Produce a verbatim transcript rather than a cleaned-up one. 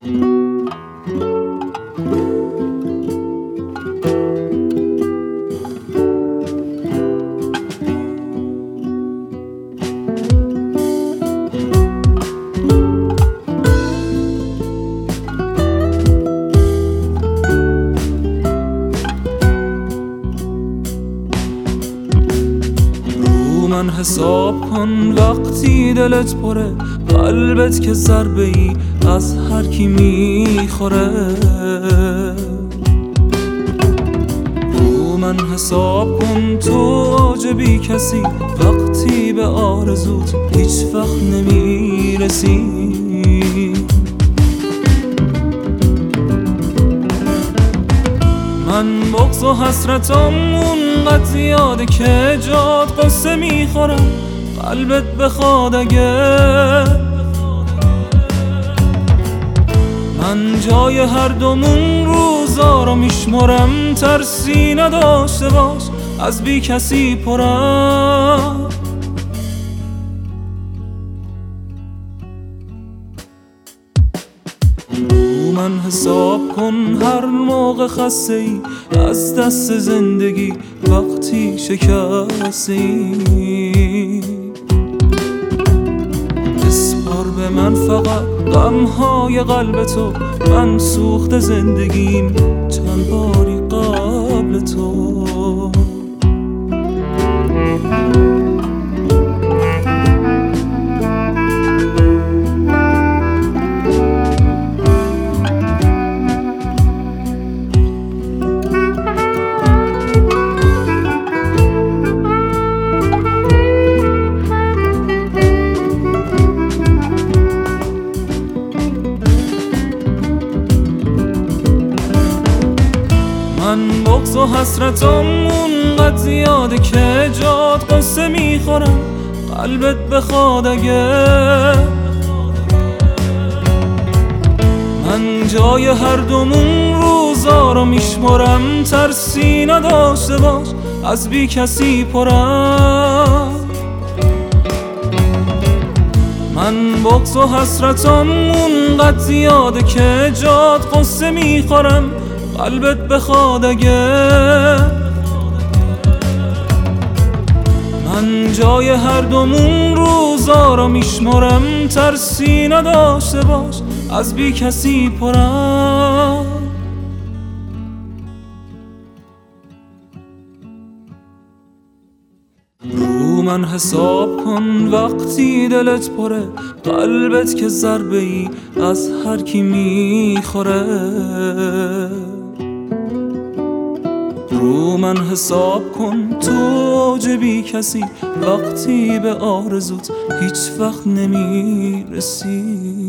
من حساب کن وقتی دلت پره، قلبت که ضربه ای از هر کی میخوره. رو من حساب کن تو عاجبی کسی، وقتی به آرزوت هیچ وقت نمیرسی. من بغض و حسرتم اونقدر زیاده که جات قصه میخورم، قلبت بخواد اگه. من جای هر دومون روزا رو میشمرم، ترسی نداشته باش از بی کسی پرم. من حساب کن هر موقع خسته ای از دست زندگی، وقتی شکستی بسپار به من فقط غمهای قلب تو. من سوخت زندگیم چند باری قبل تو. من بغض و حسرتم اونقدر زیاده که جات قصه میخورم، قلبت بخواد اگه. من جای هر دومون روزا رو میشمرم، ترسی نداشته باش از بی کسی پرم. من بغض و حسرتم اونقدر زیاده که جات قصه میخورم، قلبت بخواد اگه. من جای هر دومون روزا رو میشمرم، ترسی نداشته باش از بی کسی پرم. رو من حساب کن وقتی دلت پره، قلبت که ضربه ای از هر کی میخوره. رو من حساب کن تو عاجبی کسی، وقتی به آرزوت هیچ وقت نمیرسی.